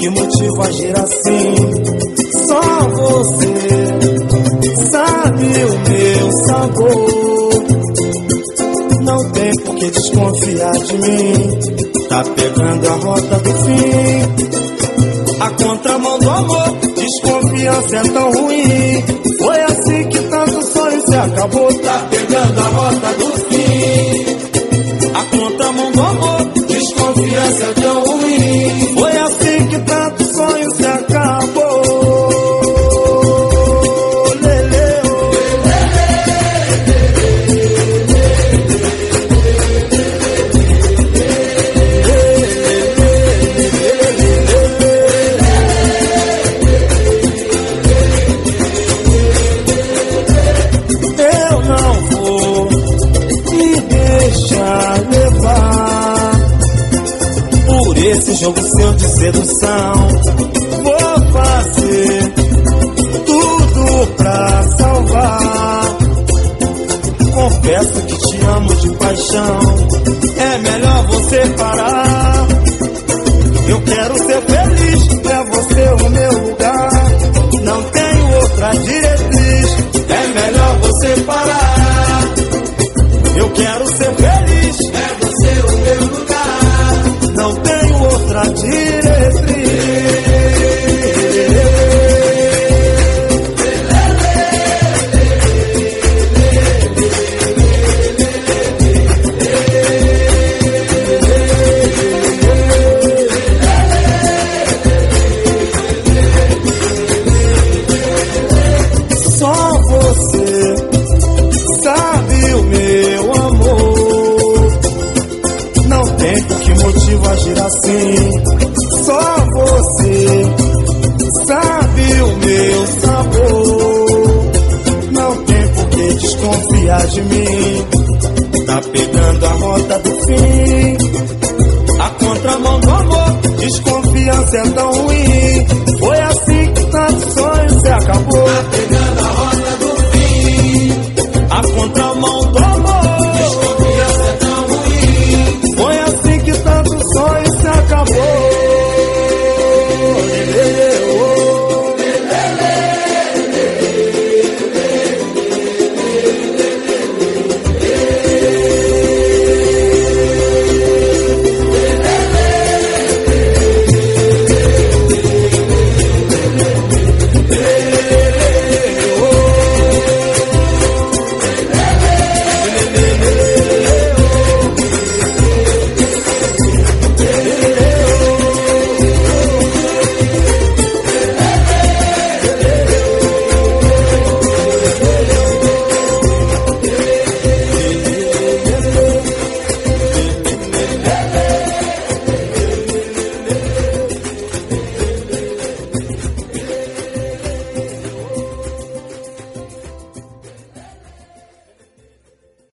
que motivo agir assim. Só você sabe o meu sabor. Não tem por que desconfiar de mim. Tá pegando a rota do fim, a contramão do amor. Desconfiança é tão ruim. Foi assim que tanto sonho se acabou. Tá pegando a rota do fim, a contramão do amor. Desconfiança é tão ruim. Foi assim que tanto sonho se acabou. Esse jogo seu de sedução, vou fazer tudo pra salvar. Confesso que te amo de paixão, é melhor você parar. Eu quero ser feliz, é você o meu lugar. Não tenho outra diretriz, é melhor você parar. Eu quero ser feliz, é você o meu lugar. Não tenho outra diretriz. Só você sabe o meu amor. Não tem por que motivo agir assim. Só você sabe o meu sabor. Não tem por que desconfiar de mim. Tá pegando a rota do fim, a contramão do amor. Desconfiança é tão ruim.